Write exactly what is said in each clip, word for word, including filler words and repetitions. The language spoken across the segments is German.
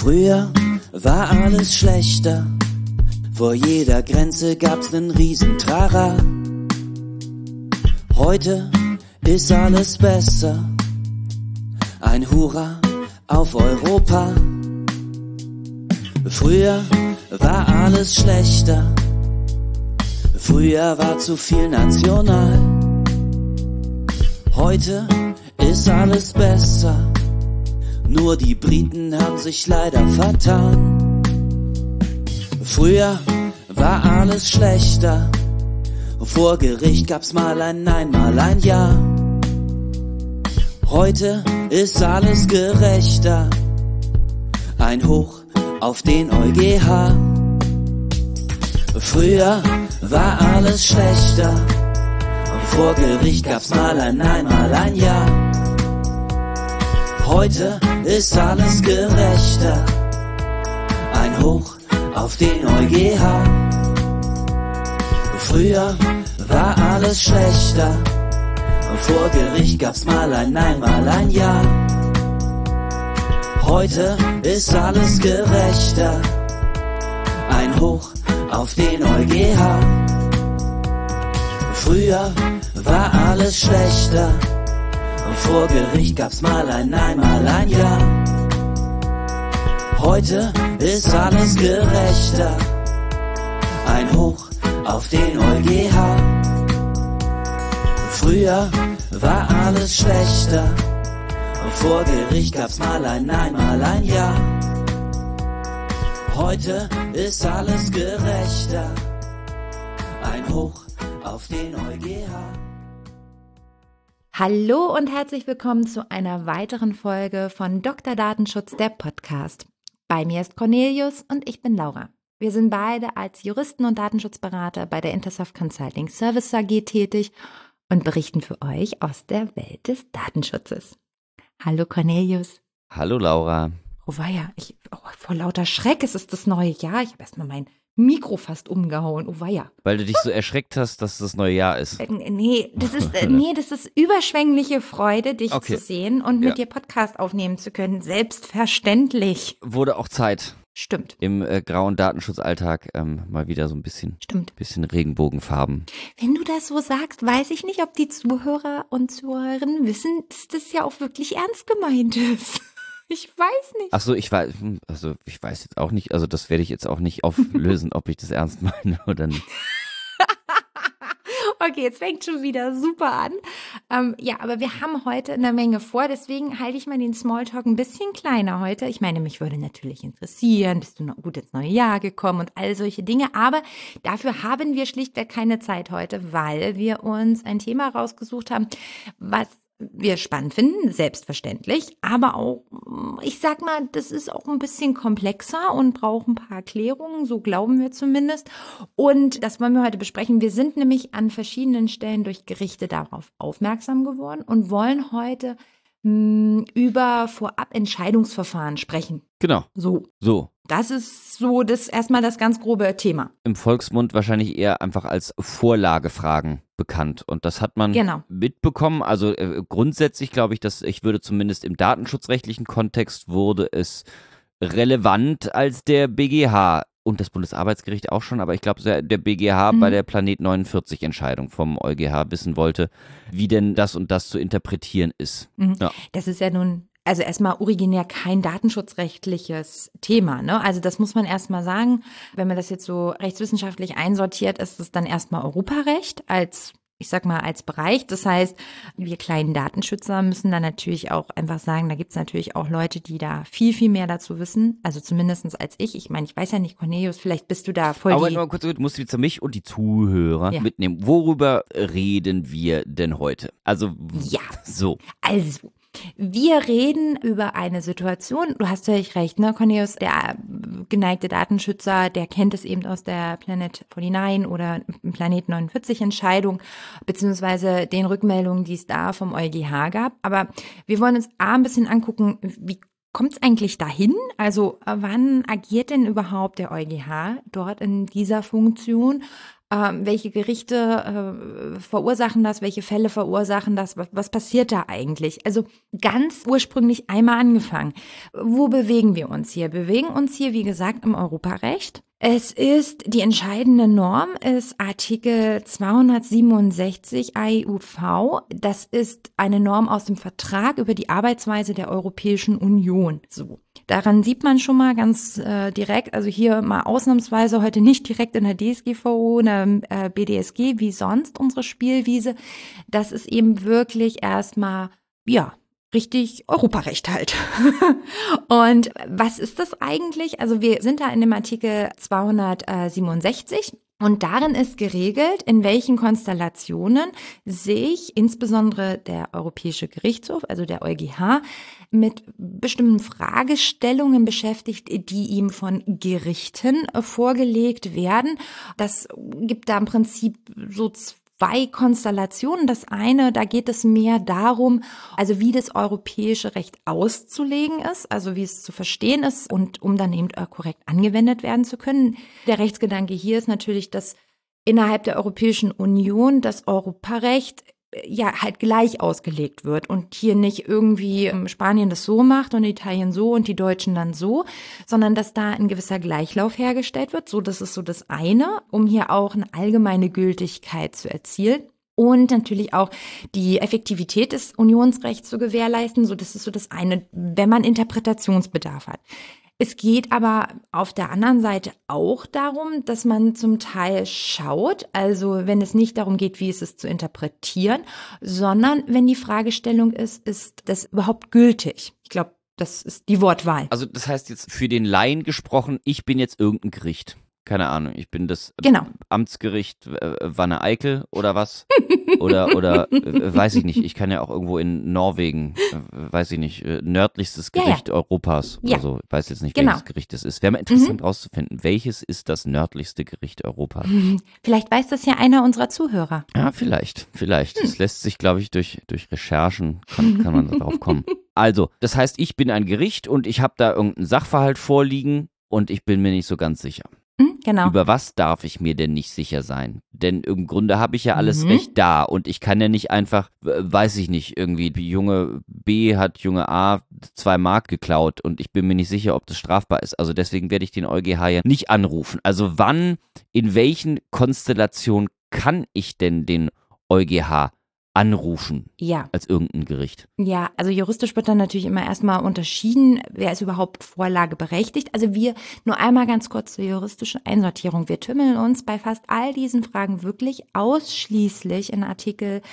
Früher war alles schlechter, vor jeder Grenze gab's nen Riesentrara. Heute ist alles besser, ein Hurra auf Europa. Früher war alles schlechter, früher war zu viel national. Heute ist alles besser, nur die Briten haben sich leider vertan. Früher war alles schlechter, vor Gericht gab's mal ein Nein, mal ein Ja. Heute ist alles gerechter, ein Hoch auf den EuGH. Früher war alles schlechter, vor Gericht gab's mal ein Nein, mal ein Ja. Heute ist alles gerechter, ein Hoch auf den EuGH. Früher war alles schlechter, vor Gericht gab's mal ein Nein, mal ein Ja. Heute ist alles gerechter, ein Hoch auf den EuGH. Früher war alles schlechter, vor Gericht gab's mal ein Nein, mal ein Ja. Heute ist alles gerechter, ein Hoch auf den EuGH. Früher war alles schlechter, vor Gericht gab's mal ein Nein, mal ein Ja. Heute ist alles gerechter, ein Hoch auf den EuGH. Hallo und herzlich willkommen zu einer weiteren Folge von Doktor Datenschutz, der Podcast. Bei mir ist Cornelius und ich bin Laura. Wir sind beide als Juristen und Datenschutzberater bei der Intersoft Consulting Service A G tätig und berichten für euch aus der Welt des Datenschutzes. Hallo Cornelius. Hallo Laura. Oh weia, ich, oh, vor lauter Schreck, es ist das neue Jahr. Ich habe erstmal mein Mikro fast umgehauen. Oh weia. Weil du dich so erschreckt hast, dass das neue Jahr ist. Äh, nee, das ist, äh, nee, das ist überschwängliche Freude, dich Okay. zu sehen und mit Ja. dir Podcast aufnehmen zu können. Selbstverständlich. Wurde auch Zeit, Stimmt, im äh, grauen Datenschutzalltag ähm, mal wieder so ein bisschen, stimmt. bisschen Regenbogenfarben. Wenn du das so sagst, weiß ich nicht, ob die Zuhörer und Zuhörerinnen wissen, dass das ja auch wirklich ernst gemeint ist. Ich weiß nicht. Ach so, ich weiß, hm, also ich weiß jetzt auch nicht, also das werde ich jetzt auch nicht auflösen, ob ich das ernst meine oder nicht. Okay, jetzt fängt schon wieder super an. Ähm, ja, aber wir haben heute eine Menge vor, deswegen halte ich mal den Smalltalk ein bisschen kleiner heute. Ich meine, mich würde natürlich interessieren, bist du noch gut ins neue Jahr gekommen und all solche Dinge, aber dafür haben wir schlichtweg keine Zeit heute, weil wir uns ein Thema rausgesucht haben, was wir spannend finden, selbstverständlich, aber auch, ich sag mal, das ist auch ein bisschen komplexer und braucht ein paar Erklärungen, so glauben wir zumindest. Und das wollen wir heute besprechen. Wir sind nämlich an verschiedenen Stellen durch Gerichte darauf aufmerksam geworden und wollen heute mh, über Vorabentscheidungsverfahren sprechen. Genau, So, so. das ist so das erstmal das ganz grobe Thema. Im Volksmund wahrscheinlich eher einfach als Vorlagefragen bekannt. Und das hat man Genau. mitbekommen. Also äh, grundsätzlich glaube ich, dass ich würde zumindest im datenschutzrechtlichen Kontext wurde es relevant, als der B G H und das Bundesarbeitsgericht auch schon, aber ich glaube, der B G H Mhm. bei der Planet neunundvierzig Entscheidung vom EuGH wissen wollte, wie denn das und das zu interpretieren ist. Mhm. Ja. Das ist ja nun, also erstmal originär kein datenschutzrechtliches Thema, ne? Also das muss man erstmal sagen. Wenn man das jetzt so rechtswissenschaftlich einsortiert, ist es dann erstmal Europarecht als, ich sag mal, als Bereich. Das heißt, wir kleinen Datenschützer müssen dann natürlich auch einfach sagen, da gibt's natürlich auch Leute, die da viel, viel mehr dazu wissen. Also zumindestens als ich. Ich meine, ich weiß ja nicht, Cornelius, vielleicht bist du da voll Aber die... mal kurz, du musst jetzt mich und die Zuhörer Ja. mitnehmen. Worüber reden wir denn heute? Also, Ja. so. Also, wir reden über eine Situation, du hast völlig recht, ne, Cornelius, der geneigte Datenschützer, der kennt es eben aus der Planet neunundvierzig oder Planet neunundvierzig Entscheidung, beziehungsweise den Rückmeldungen, die es da vom EuGH gab. Aber wir wollen uns A, ein bisschen angucken, wie kommt es eigentlich dahin? Also wann agiert denn überhaupt der EuGH dort in dieser Funktion? Ähm, welche Gerichte äh, verursachen das? Welche Fälle verursachen das? Was, was passiert da eigentlich? Also ganz ursprünglich einmal angefangen. Wo bewegen wir uns hier? Wir bewegen uns hier, wie gesagt, im Europarecht. Es ist, die entscheidende Norm ist Artikel zweihundertsiebenundsechzig A E U V. Das ist eine Norm aus dem Vertrag über die Arbeitsweise der Europäischen Union. So. Daran sieht man schon mal ganz äh, direkt, also hier mal ausnahmsweise heute nicht direkt in der D S G V O, in der äh, B D S G, wie sonst unsere Spielwiese. Das ist eben wirklich erstmal, ja, richtig Europarecht halt. Und was ist das eigentlich? Also wir sind da in dem Artikel zweihundertsiebenundsechzig. Und darin ist geregelt, in welchen Konstellationen sich insbesondere der Europäische Gerichtshof, also der EuGH, mit bestimmten Fragestellungen beschäftigt, die ihm von Gerichten vorgelegt werden. Das gibt da im Prinzip so zwei Konstellationen. Das eine, da geht es mehr darum, also wie das europäische Recht auszulegen ist, also wie es zu verstehen ist und um dann eben korrekt angewendet werden zu können. Der Rechtsgedanke hier ist natürlich, dass innerhalb der Europäischen Union das Europarecht ja halt gleich ausgelegt wird und hier nicht irgendwie Spanien das so macht und Italien so und die Deutschen dann so, sondern dass da ein gewisser Gleichlauf hergestellt wird. So, das ist so das eine, um hier auch eine allgemeine Gültigkeit zu erzielen. Und natürlich auch die Effektivität des Unionsrechts zu gewährleisten. So, das ist so das eine, wenn man Interpretationsbedarf hat. Es geht aber auf der anderen Seite auch darum, dass man zum Teil schaut, also wenn es nicht darum geht, wie ist es zu interpretieren, sondern wenn die Fragestellung ist, ist das überhaupt gültig? Ich glaube, das ist die Wortwahl. Also das heißt jetzt für den Laien gesprochen, ich bin jetzt irgendein Gericht. Keine Ahnung, ich bin das genau. Amtsgericht äh, Wanne-Eickel oder was? oder oder äh, weiß ich nicht, ich kann ja auch irgendwo in Norwegen, äh, weiß ich nicht, äh, nördlichstes Gericht ja, ja. Europas ja. oder so. Ich weiß jetzt nicht, genau. welches Gericht es ist. Wäre mal interessant mhm. rauszufinden, welches ist das nördlichste Gericht Europas? Vielleicht weiß das ja einer unserer Zuhörer. Ja, vielleicht, vielleicht. Hm. Das lässt sich, glaube ich, durch, durch Recherchen, kann, kann man darauf kommen. Also, das heißt, ich bin ein Gericht und ich habe da irgendeinen Sachverhalt vorliegen und ich bin mir nicht so ganz sicher. Genau. Über was darf ich mir denn nicht sicher sein? Denn im Grunde habe ich ja alles mhm. Recht da und ich kann ja nicht einfach, weiß ich nicht, irgendwie die junge B hat junge A zwei Mark geklaut und ich bin mir nicht sicher, ob das strafbar ist. Also deswegen werde ich den EuGH ja nicht anrufen. Also wann, in welchen Konstellationen kann ich denn den EuGH anrufen ja. als irgendein Gericht? Ja, also juristisch wird dann natürlich immer erstmal unterschieden, wer ist überhaupt vorlageberechtigt. Also wir, nur einmal ganz kurz zur juristischen Einsortierung. Wir tümmeln uns bei fast all diesen Fragen wirklich ausschließlich in Artikel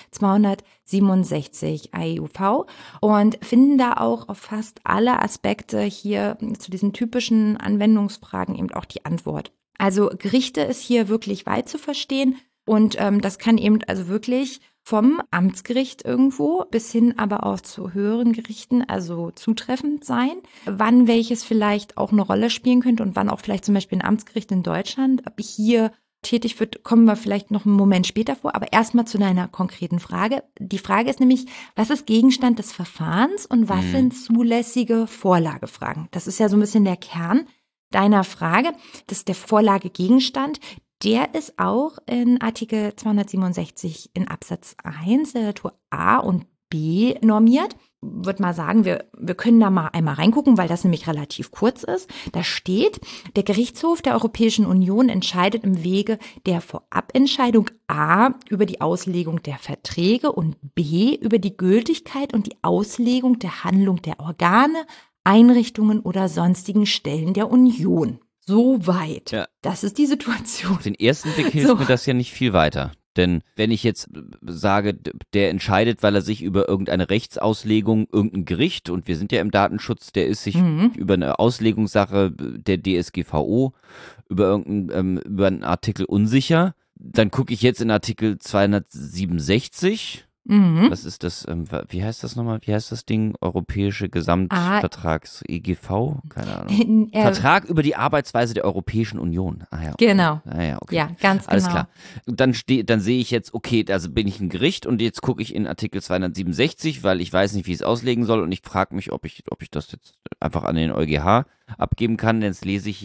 zweihundertsiebenundsechzig A E U V und finden da auch auf fast alle Aspekte hier zu diesen typischen Anwendungsfragen eben auch die Antwort. Also Gerichte ist hier wirklich weit zu verstehen und ähm, das kann eben also wirklich vom Amtsgericht irgendwo bis hin aber auch zu höheren Gerichten, also zutreffend sein. Wann welches vielleicht auch eine Rolle spielen könnte und wann auch vielleicht zum Beispiel ein Amtsgericht in Deutschland hier tätig wird, kommen wir vielleicht noch einen Moment später vor. Aber erstmal zu deiner konkreten Frage. Die Frage ist nämlich, was ist Gegenstand des Verfahrens und was mhm. sind zulässige Vorlagefragen? Das ist ja so ein bisschen der Kern deiner Frage. Das ist der Vorlagegegenstand. Der ist auch in Artikel zweihundertsiebenundsechzig in Absatz eins der Literatur A und B normiert. Ich würde mal sagen, wir, wir können da mal einmal reingucken, weil das nämlich relativ kurz ist. Da steht, der Gerichtshof der Europäischen Union entscheidet im Wege der Vorabentscheidung A über die Auslegung der Verträge und B über die Gültigkeit und die Auslegung der Handlung der Organe, Einrichtungen oder sonstigen Stellen der Union. So weit. Ja. Das ist die Situation. Auf den ersten Blick hilft so. mir das ja nicht viel weiter. Denn wenn ich jetzt sage, der entscheidet, weil er sich über irgendeine Rechtsauslegung, irgendein Gericht, und wir sind ja im Datenschutz, der ist sich mhm. über eine Auslegungssache der D S G V O, über irgendeinen ähm, über einen Artikel unsicher, dann gucke ich jetzt in Artikel zweihundertsiebenundsechzig. Mhm. Was ist das, ähm, wie heißt das nochmal, wie heißt das Ding? Europäische Gesamtvertrags, ah. E G V? Keine Ahnung. äh, Vertrag über die Arbeitsweise der Europäischen Union. Ah, ja, okay. Genau. Ah, ja, okay. Ja, ganz Alles genau. klar. Dann, steh, dann sehe ich jetzt, okay, also bin ich ein Gericht und jetzt gucke ich in Artikel zweihundertsiebenundsechzig, weil ich weiß nicht, wie ich es auslegen soll und ich frage mich, ob ich, ob ich das jetzt einfach an den EuGH abgeben kann. Jetzt lese ich hier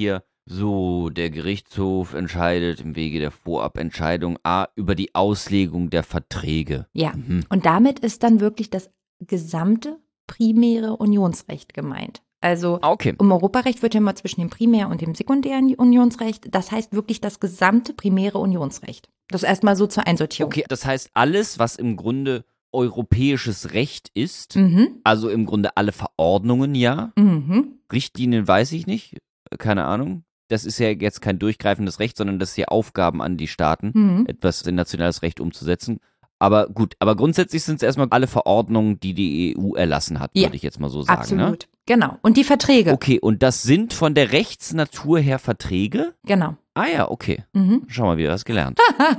So, der Gerichtshof entscheidet im Wege der Vorabentscheidung A über die Auslegung der Verträge. Ja, Mhm. und damit ist dann wirklich das gesamte primäre Unionsrecht gemeint. Also Okay. im Europarecht wird ja immer zwischen dem Primär- und dem sekundären Unionsrecht. Das heißt wirklich das gesamte primäre Unionsrecht. Das erstmal so zur Einsortierung. Okay, das heißt, alles, was im Grunde europäisches Recht ist, Mhm. also im Grunde alle Verordnungen, ja, Mhm. Richtlinien weiß ich nicht, keine Ahnung. Das ist ja jetzt kein durchgreifendes Recht, sondern das ist ja Aufgaben an die Staaten, Mhm. etwas in nationales Recht umzusetzen. Aber gut, aber grundsätzlich sind es erstmal alle Verordnungen, die die E U erlassen hat, Ja, würde ich jetzt mal so sagen. Absolut. Genau. Und die Verträge. Ne? Okay, und das sind von der Rechtsnatur her Verträge? Genau. Ah ja, okay. Mhm. Schau mal, wieder was gelernt.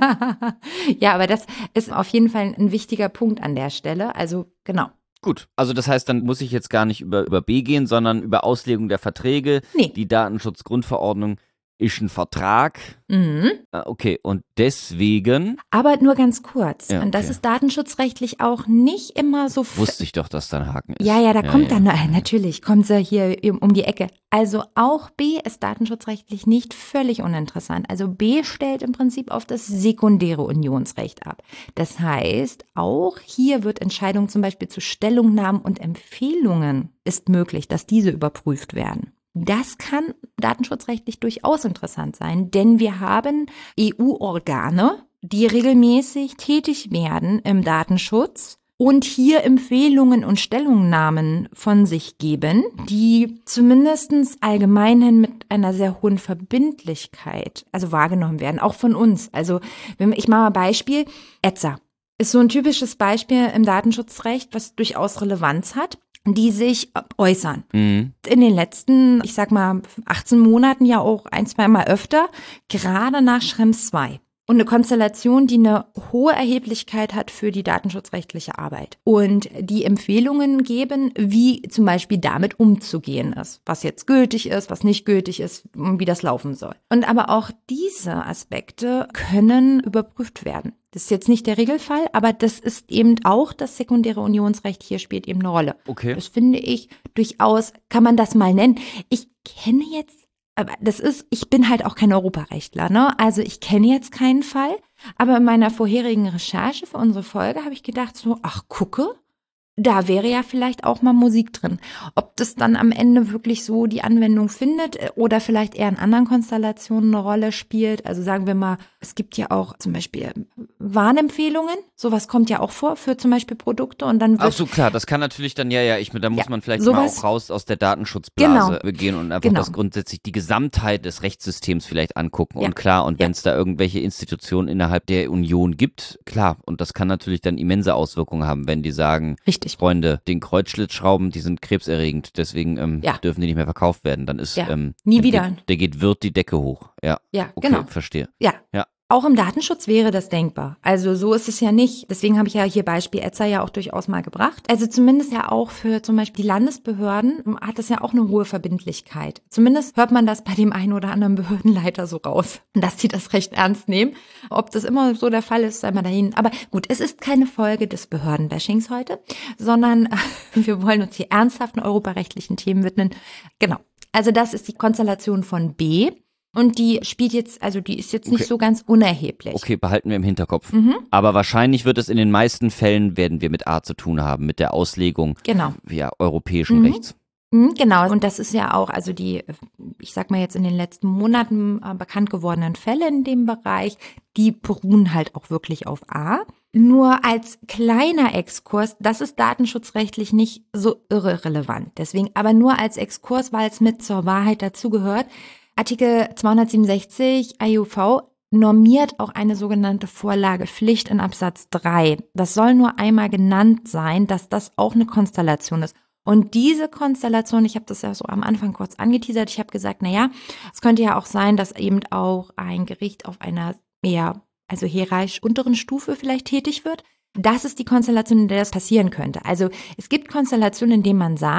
Ja, aber das ist auf jeden Fall ein wichtiger Punkt an der Stelle. Also genau. Gut, also das heißt, dann muss ich jetzt gar nicht über, über B gehen, sondern über Auslegung der Verträge. Nee. Die Datenschutzgrundverordnung ist ein Vertrag. Mhm. Ah, okay, und deswegen Aber nur ganz kurz. Ja, Und das okay. ist datenschutzrechtlich auch nicht immer so. f- wusste ich doch, dass da ein Haken ist. Ja, ja, da kommt ja. dann, äh, natürlich, kommt sie hier um die Ecke. Also auch B ist datenschutzrechtlich nicht völlig uninteressant. Also B stellt im Prinzip auf das sekundäre Unionsrecht ab. Das heißt, auch hier wird Entscheidung zum Beispiel zu Stellungnahmen und Empfehlungen ist möglich, dass diese überprüft werden. Das kann datenschutzrechtlich durchaus interessant sein, denn wir haben E U-Organe, die regelmäßig tätig werden im Datenschutz und hier Empfehlungen und Stellungnahmen von sich geben, die zumindest allgemein mit einer sehr hohen Verbindlichkeit, also wahrgenommen werden, auch von uns. Also wenn ich mache mal ein Beispiel, E Z A ist so ein typisches Beispiel im Datenschutzrecht, was durchaus Relevanz hat, die sich äußern. Mhm. In den letzten, ich sag mal, achtzehn Monaten ja auch ein, zwei Mal öfter, gerade nach Schrems zwei. Und eine Konstellation, die eine hohe Erheblichkeit hat für die datenschutzrechtliche Arbeit. Und die Empfehlungen geben, wie zum Beispiel damit umzugehen ist. Was jetzt gültig ist, was nicht gültig ist, wie das laufen soll. Und aber auch diese Aspekte können überprüft werden. Das ist jetzt nicht der Regelfall, aber das ist eben auch das sekundäre Unionsrecht. Hier spielt eben eine Rolle. Okay. Das finde ich durchaus, kann man das mal nennen. Ich kenne jetzt, aber das ist, ich bin halt auch kein Europarechtler, ne? Also ich kenne jetzt keinen Fall, aber in meiner vorherigen Recherche für unsere Folge habe ich gedacht so, ach gucke, da wäre ja vielleicht auch mal Musik drin. Ob das dann am Ende wirklich so die Anwendung findet oder vielleicht eher in anderen Konstellationen eine Rolle spielt. Also sagen wir mal, es gibt ja auch zum Beispiel Warnempfehlungen. Sowas kommt ja auch vor für zum Beispiel Produkte und dann wird Ach so, klar, das kann natürlich dann, ja, ja, ich, da muss Ja, man vielleicht sowas- mal auch raus aus der Datenschutzblase Genau. gehen und einfach Genau. das grundsätzlich die Gesamtheit des Rechtssystems vielleicht angucken. Ja. Und klar, und Ja. wenn es da irgendwelche Institutionen innerhalb der Union gibt, klar, und das kann natürlich dann immense Auswirkungen haben, wenn die sagen, richtig. Freunde, den Kreuzschlitzschrauben, die sind krebserregend, deswegen ähm, Ja. dürfen die nicht mehr verkauft werden. Dann ist Ja. ähm, Nie dann wieder. Geht, der geht wird die Decke hoch. Ja, Ja, okay, genau. verstehe. Ja. Ja. Auch im Datenschutz wäre das denkbar. Also so ist es ja nicht. Deswegen habe ich ja hier Beispiel E Z A ja auch durchaus mal gebracht. Also zumindest ja auch für zum Beispiel die Landesbehörden hat das ja auch eine hohe Verbindlichkeit. Zumindest hört man das bei dem einen oder anderen Behördenleiter so raus, dass die das recht ernst nehmen. Ob das immer so der Fall ist, sei mal dahin. Aber gut, es ist keine Folge des Behördenbashings heute, sondern wir wollen uns hier ernsthaften europarechtlichen Themen widmen. Genau. Also das ist die Konstellation von B. Und die spielt jetzt, also die ist jetzt nicht Okay. so ganz unerheblich. Okay, behalten wir im Hinterkopf. Mhm. Aber wahrscheinlich wird es in den meisten Fällen, werden wir mit A zu tun haben, mit der Auslegung Genau. ja, europäischen Mhm. Rechts. Mhm, genau. Und das ist ja auch, also die, ich sag mal jetzt in den letzten Monaten äh, bekannt gewordenen Fälle in dem Bereich, die beruhen halt auch wirklich auf A. Nur als kleiner Exkurs, das ist datenschutzrechtlich nicht so irrelevant. Deswegen aber nur als Exkurs, weil es mit zur Wahrheit dazugehört. Artikel zweihundertsiebenundsechzig A I U V normiert auch eine sogenannte Vorlagepflicht in Absatz drei. Das soll nur einmal genannt sein, dass das auch eine Konstellation ist. Und diese Konstellation, ich habe das ja so am Anfang kurz angeteasert, ich habe gesagt, naja, es könnte ja auch sein, dass eben auch ein Gericht auf einer eher, also hierarchisch unteren Stufe vielleicht tätig wird. Das ist die Konstellation, in der das passieren könnte. Also es gibt Konstellationen, in denen man sagt,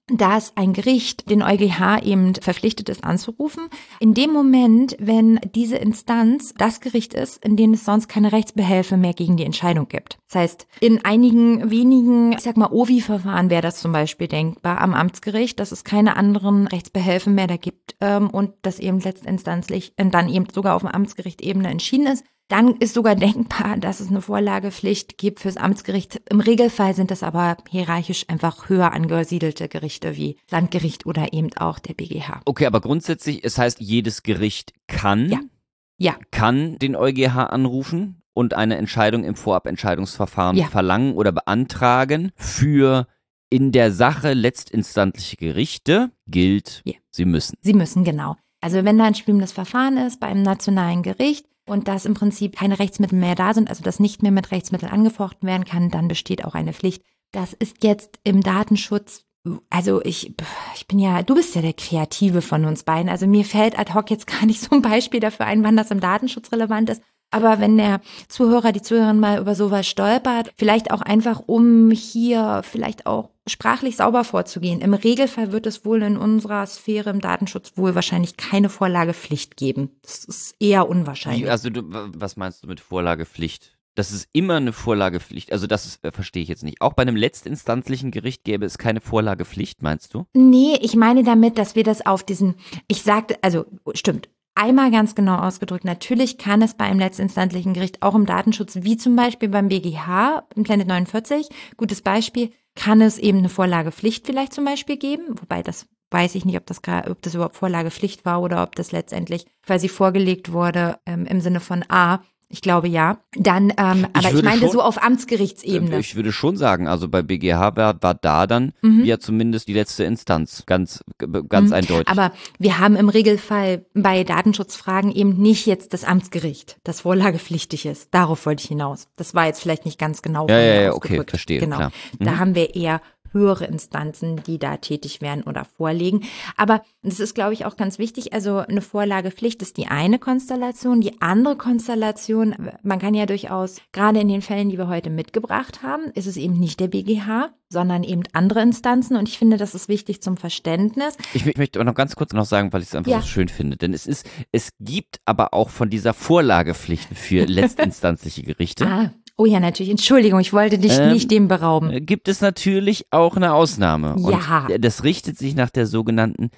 dass ein Gericht den EuGH eben verpflichtet ist anzurufen, in dem Moment, wenn diese Instanz das Gericht ist, in dem es sonst keine Rechtsbehelfe mehr gegen die Entscheidung gibt. Das heißt, in einigen wenigen, ich sag mal, O V I-Verfahren wäre das zum Beispiel denkbar am Amtsgericht, dass es keine anderen Rechtsbehelfe mehr da gibt ähm, und das eben letztinstanzlich äh, dann eben sogar auf dem Amtsgericht-Ebene entschieden ist. Dann ist sogar denkbar, dass es eine Vorlagepflicht gibt fürs Amtsgericht. Im Regelfall sind das aber hierarchisch einfach höher angesiedelte Gerichte wie Landgericht oder eben auch der B G H. Okay, aber grundsätzlich, es heißt, jedes Gericht kann, Ja. Ja. kann den EuGH anrufen und eine Entscheidung im Vorabentscheidungsverfahren Ja. verlangen oder beantragen. Für in der Sache letztinstantliche Gerichte gilt, Ja. sie müssen. Sie müssen, genau. Also wenn da ein schwimmendes Verfahren ist bei einem nationalen Gericht, und dass im Prinzip keine Rechtsmittel mehr da sind, also dass nicht mehr mit Rechtsmitteln angefochten werden kann, dann besteht auch eine Pflicht. Das ist jetzt im Datenschutz, also ich, ich bin ja, du bist ja der Kreative von uns beiden, also mir fällt ad hoc jetzt gar nicht so ein Beispiel dafür ein, wann das im Datenschutz relevant ist. Aber wenn der Zuhörer, die Zuhörerin mal über sowas stolpert, vielleicht auch einfach, um hier vielleicht auch sprachlich sauber vorzugehen. Im Regelfall wird es wohl in unserer Sphäre im Datenschutz wohl wahrscheinlich keine Vorlagepflicht geben. Das ist eher unwahrscheinlich. Also du, was meinst du mit Vorlagepflicht? Das ist immer eine Vorlagepflicht. Also das ist, verstehe ich jetzt nicht. Auch bei einem letztinstanzlichen Gericht gäbe es keine Vorlagepflicht, meinst du? Nee, ich meine damit, dass wir das auf diesen, ich sagte, also stimmt, einmal ganz genau ausgedrückt, natürlich kann es bei einem letztinstanzlichen Gericht auch im Datenschutz, wie zum Beispiel beim B G H, im Planet neunundvierzig, gutes Beispiel, kann es eben eine Vorlagepflicht vielleicht zum Beispiel geben, wobei das weiß ich nicht, ob das, ob das überhaupt Vorlagepflicht war oder ob das letztendlich quasi vorgelegt wurde ähm, im Sinne von A. Ich glaube ja. Dann, ähm, Ich aber ich würde meinte schon- so auf Amtsgerichtsebene. Ich würde schon sagen, also bei B G H war, war da dann Mhm. ja zumindest die letzte Instanz, ganz, ganz Mhm. eindeutig. Aber wir haben im Regelfall bei Datenschutzfragen eben nicht jetzt das Amtsgericht, das vorlagepflichtig ist. Darauf wollte ich hinaus. Das war jetzt vielleicht nicht ganz genau Ja, von ja, mir ja, okay, ausgedrückt. verstehe, Genau. klar. Da Mhm. haben wir eher höhere Instanzen, die da tätig werden oder vorlegen. Aber das ist, glaube ich, auch ganz wichtig. Also eine Vorlagepflicht ist die eine Konstellation. Die andere Konstellation, man kann ja durchaus, gerade in den Fällen, die wir heute mitgebracht haben, ist es eben nicht der B G H, sondern eben andere Instanzen. Und ich finde, das ist wichtig zum Verständnis. Ich, mö- ich möchte aber noch ganz kurz noch sagen, weil ich es einfach Ja. so schön finde. Denn es ist, es gibt aber auch von dieser Vorlagepflicht für letztinstanzliche Gerichte, Ah, oh ja, natürlich. Entschuldigung, ich wollte dich Ähm, nicht dem berauben. äh, gibt es natürlich auch eine Ausnahme. Ja. Und das richtet sich nach der sogenannten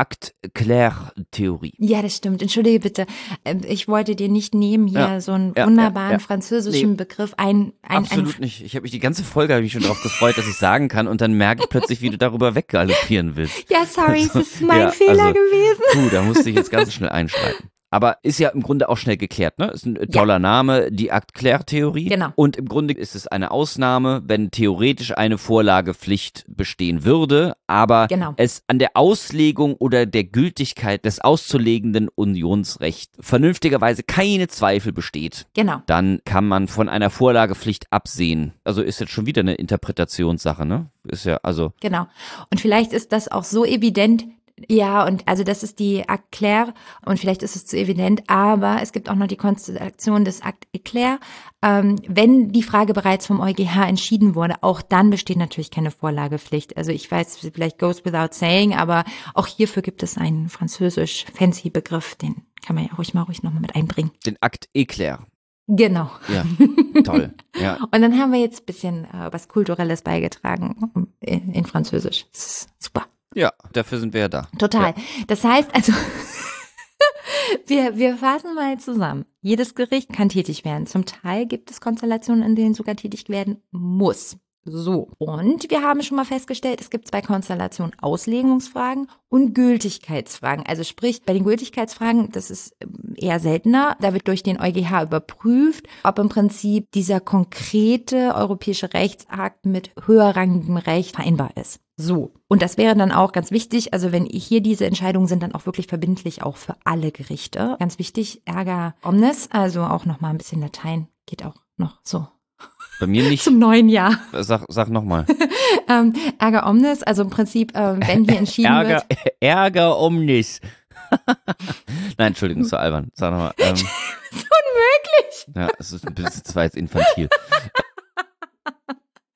Acte-Claire-Theorie. Ja, das stimmt. Entschuldige bitte. Ähm, Ich wollte dir nicht nehmen hier Ja, so einen ja, wunderbaren ja, ja. französischen Nee. Begriff ein, ein, Absolut ein nicht. Ich habe mich die ganze Folge hab ich mich schon darauf gefreut, dass ich sagen kann und dann merke ich plötzlich, wie du darüber weggaloppieren willst. Ja, sorry, es ist mein Ja, Fehler also, gewesen. Puh, da musste ich jetzt ganz schnell einschreiten. Aber ist ja im Grunde auch schnell geklärt, ne? Ist ein toller Name, die Acte-Claire-Theorie. Genau. Und im Grunde ist es eine Ausnahme, wenn theoretisch eine Vorlagepflicht bestehen würde, aber Genau. es an der Auslegung oder der Gültigkeit des auszulegenden Unionsrechts vernünftigerweise keine Zweifel besteht. Genau. Dann kann man von einer Vorlagepflicht absehen. Also ist jetzt schon wieder eine Interpretationssache, ne? Ist ja, also. Genau. Und vielleicht ist das auch so evident. Ja, und also das ist die Acte Claire und vielleicht ist es zu evident, aber es gibt auch noch die Konstellation des Acte Éclair. Ähm, wenn die Frage bereits vom EuGH entschieden wurde, auch dann besteht natürlich keine Vorlagepflicht. Also ich weiß, vielleicht goes without saying, aber auch hierfür gibt es einen französisch fancy Begriff, den kann man ja ruhig mal ruhig nochmal mit einbringen. Den Acte Éclair. Genau. Ja, toll. Ja. Und dann haben wir jetzt ein bisschen äh, was Kulturelles beigetragen in, in Französisch. Das ist super. Ja, dafür sind wir ja da. Total. Das heißt also, wir, wir fassen mal zusammen. Jedes Gericht kann tätig werden. Zum Teil gibt es Konstellationen, in denen sogar tätig werden muss. So. Und wir haben schon mal festgestellt, es gibt zwei Konstellationen, Auslegungsfragen und Gültigkeitsfragen. Also sprich, bei den Gültigkeitsfragen, das ist eher seltener, da wird durch den EuGH überprüft, ob im Prinzip dieser konkrete europäische Rechtsakt mit höherrangigem Recht vereinbar ist. So. Und das wäre dann auch ganz wichtig, also wenn hier diese Entscheidungen sind, dann auch wirklich verbindlich auch für alle Gerichte. Ganz wichtig, erga omnes, also auch nochmal ein bisschen Latein, geht auch noch so. Bei mir nicht. Zum neuen Jahr. Sag, sag nochmal. ähm, erga omnes, also im Prinzip, ähm, wenn hier entschieden Ärger, wird. Ärger omnis. Nein, Entschuldigung, so albern. Sag nochmal. Ähm, Das ist unmöglich. ja, es ist ein bisschen, das war jetzt infantil. Also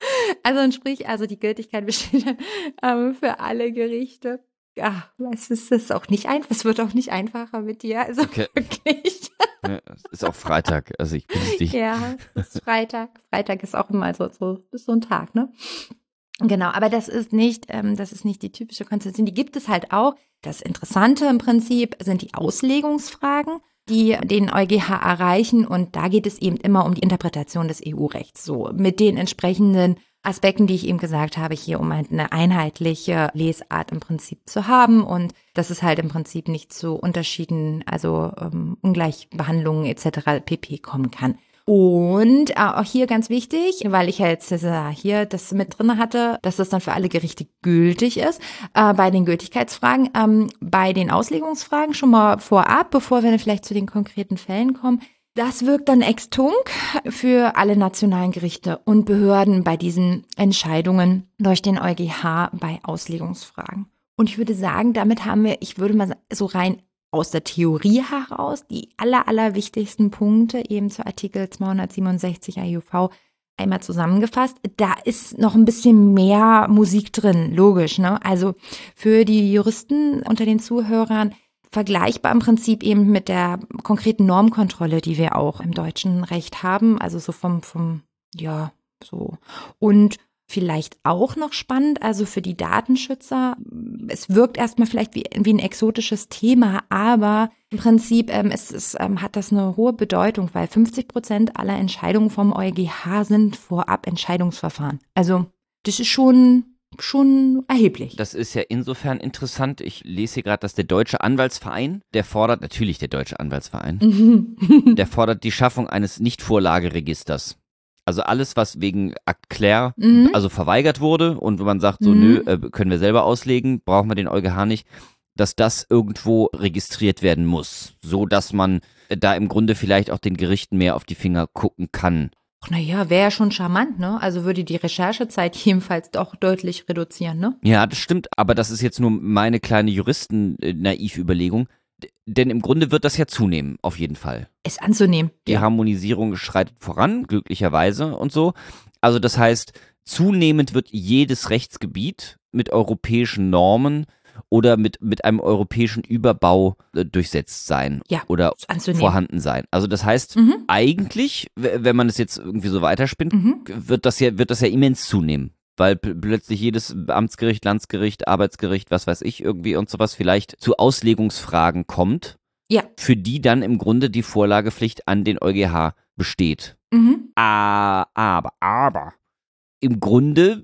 Also sprich, also die Gültigkeit besteht dann ähm, für alle Gerichte. Ja, es ist, es ist auch nicht einfach, es wird auch nicht einfacher mit dir, also Okay. wirklich. Ja, es ist auch Freitag, also ich bin dich. Ja, es ist Freitag. Freitag ist auch immer so, so, ist so ein Tag, ne? Genau, aber das ist nicht, ähm, das ist nicht die typische Konstellation. Die gibt es halt auch. Das Interessante im Prinzip sind die Auslegungsfragen, die den EuGH erreichen. Und da geht es eben immer um die Interpretation des E U-Rechts. So mit den entsprechenden Aspekten, die ich eben gesagt habe, hier um halt eine einheitliche Lesart im Prinzip zu haben und dass es halt im Prinzip nicht zu Unterschieden, also ähm, Ungleichbehandlungen et cetera pp. Kommen kann. Und äh, auch hier ganz wichtig, weil ich ja jetzt äh, hier das mit drin hatte, dass das dann für alle Gerichte gültig ist, äh, bei den Gültigkeitsfragen, ähm, bei den Auslegungsfragen schon mal vorab, bevor wir dann vielleicht zu den konkreten Fällen kommen. Das wirkt dann ex tunc für alle nationalen Gerichte und Behörden bei diesen Entscheidungen durch den EuGH bei Auslegungsfragen. Und ich würde sagen, damit haben wir, ich würde mal so rein aus der Theorie heraus die aller, aller wichtigsten Punkte eben zu Artikel zweihundertsiebenundsechzig A U V einmal zusammengefasst. Da ist noch ein bisschen mehr Musik drin, logisch, ne? Also für die Juristen unter den Zuhörern vergleichbar im Prinzip eben mit der konkreten Normkontrolle, die wir auch im deutschen Recht haben, also so vom, vom, ja, so. Und vielleicht auch noch spannend, also für die Datenschützer, es wirkt erstmal vielleicht wie, wie ein exotisches Thema, aber im Prinzip ähm, es, es, ähm, hat das eine hohe Bedeutung, weil fünfzig Prozent aller Entscheidungen vom EuGH sind vorab Entscheidungsverfahren. Also das ist schon schon erheblich. Das ist ja insofern interessant. Ich lese hier gerade, dass der Deutsche Anwaltsverein, der fordert, natürlich der Deutsche Anwaltsverein, der fordert die Schaffung eines Nicht-Vorlageregisters. Also alles, was wegen Akt Claire, Mhm. also verweigert wurde und wo man sagt, so Mhm. nö, äh, können wir selber auslegen, brauchen wir den EuGH nicht, dass das irgendwo registriert werden muss, so dass man äh, da im Grunde vielleicht auch den Gerichten mehr auf die Finger gucken kann. Ach, naja, wäre ja schon charmant, ne? Also würde die Recherchezeit jedenfalls doch deutlich reduzieren, ne? Ja, das stimmt, aber das ist jetzt nur meine kleine Juristen-Naiv-Überlegung, D- denn im Grunde wird das ja zunehmen, auf jeden Fall. Es anzunehmen. Die Harmonisierung schreitet voran, glücklicherweise und so. Also das heißt, zunehmend wird jedes Rechtsgebiet mit europäischen Normen oder mit, mit einem europäischen Überbau äh, durchsetzt sein Ja, oder ist anzunehmen. vorhanden sein. Also das heißt, Mhm. eigentlich, w- wenn man es jetzt irgendwie so weiterspinnt, Mhm. wird das ja, wird das ja immens zunehmen. Weil pl- plötzlich jedes Amtsgericht, Landesgericht, Arbeitsgericht, was weiß ich, irgendwie und sowas vielleicht zu Auslegungsfragen kommt, Ja. für die dann im Grunde die Vorlagepflicht an den EuGH besteht. Mhm. Ah, aber, aber, im Grunde,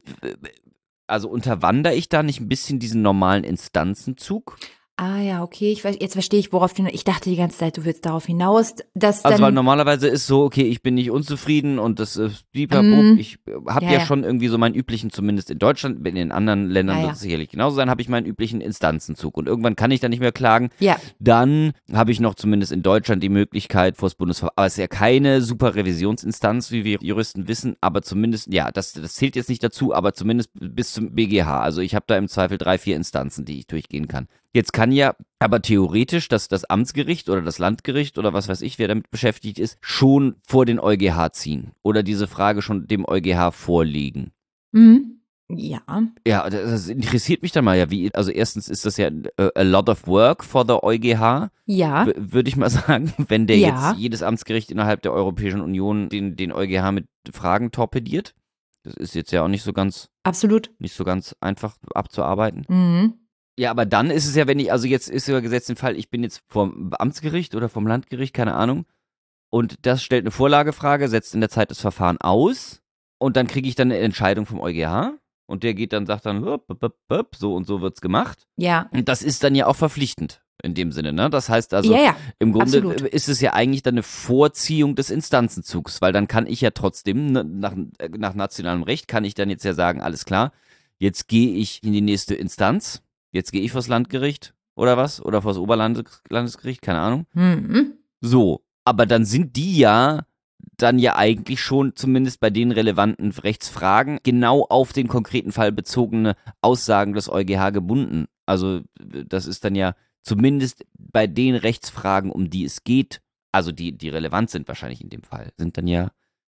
also unterwandere ich da nicht ein bisschen diesen normalen Instanzenzug? Ah ja, okay, ich weiß, jetzt verstehe ich, worauf du, ich dachte die ganze Zeit, du willst darauf hinaus, dass Also weil dann, normalerweise ist so, okay, ich bin nicht unzufrieden und das ist blablabla. Mm. Ich habe Ja, ja, ja. schon irgendwie so meinen üblichen, zumindest in Deutschland, in den anderen Ländern Ja, ja. wird es sicherlich genauso sein, habe ich meinen üblichen Instanzenzug. Und irgendwann kann ich dann nicht mehr klagen. ja, Dann habe ich noch zumindest in Deutschland die Möglichkeit vor das Bundesverfassungsgericht, aber es ist ja keine super Revisionsinstanz, wie wir Juristen wissen, aber zumindest, ja, das, das zählt jetzt nicht dazu, aber zumindest bis zum B G H. Also ich habe da im Zweifel drei, vier Instanzen, die ich durchgehen kann. Jetzt kann ja aber theoretisch dass das Amtsgericht oder das Landgericht oder was weiß ich, wer damit beschäftigt ist, schon vor den EuGH ziehen oder diese Frage schon dem EuGH vorlegen. mhm. Ja, Ja, das das interessiert mich dann mal ja, wie, also erstens ist das ja äh, a lot of work for the EuGH, ja, w- würde ich mal sagen, wenn der Ja. jetzt jedes Amtsgericht innerhalb der Europäischen Union den, den EuGH mit Fragen torpediert. Das ist jetzt ja auch nicht so ganz, absolut. nicht so ganz einfach abzuarbeiten. Mhm. Ja, aber dann ist es ja, wenn ich, also jetzt ist ja gesetzt den Fall, ich bin jetzt vom Amtsgericht oder vom Landgericht, keine Ahnung, und das stellt eine Vorlagefrage, setzt in der Zeit das Verfahren aus und dann kriege ich dann eine Entscheidung vom EuGH und der geht dann, sagt dann, hup, hup, hup, hup, so und so wird's gemacht. Ja, Und das ist dann ja auch verpflichtend in dem Sinne, ne? Das heißt also, ja, ja, im Grunde absolut. ist es ja eigentlich dann eine Vorziehung des Instanzenzugs, weil dann kann ich ja trotzdem, ne, nach, nach nationalem Recht, kann ich dann jetzt ja sagen, alles klar, jetzt gehe ich in die nächste Instanz, jetzt gehe ich vors Landgericht oder was, oder vors Oberlandesgericht, keine Ahnung. Mhm. So, aber dann sind die ja dann ja eigentlich schon zumindest bei den relevanten Rechtsfragen genau auf den konkreten Fall bezogene Aussagen des EuGH gebunden. Also das ist dann ja zumindest bei den Rechtsfragen, um die es geht, also die, die relevant sind wahrscheinlich in dem Fall, sind dann ja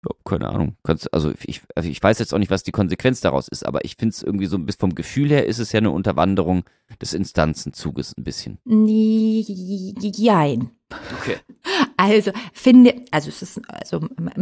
Keine Ahnung. Also ich, also ich weiß jetzt auch nicht, was die Konsequenz daraus ist, aber ich finde es irgendwie so, bis vom Gefühl her ist es ja eine Unterwanderung des Instanzenzuges ein bisschen. Jein. Okay. Also finde, also es ist also